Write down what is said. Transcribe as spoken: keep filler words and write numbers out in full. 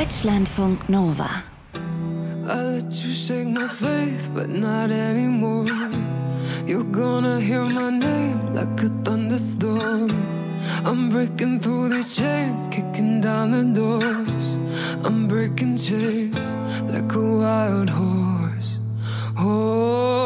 Deutschlandfunk Nova. I let you shake my faith, but not anymore. You're gonna hear my name like a thunderstorm. I'm breaking through these chains, kicking down the doors. I'm breaking chains like a wild horse. Oh.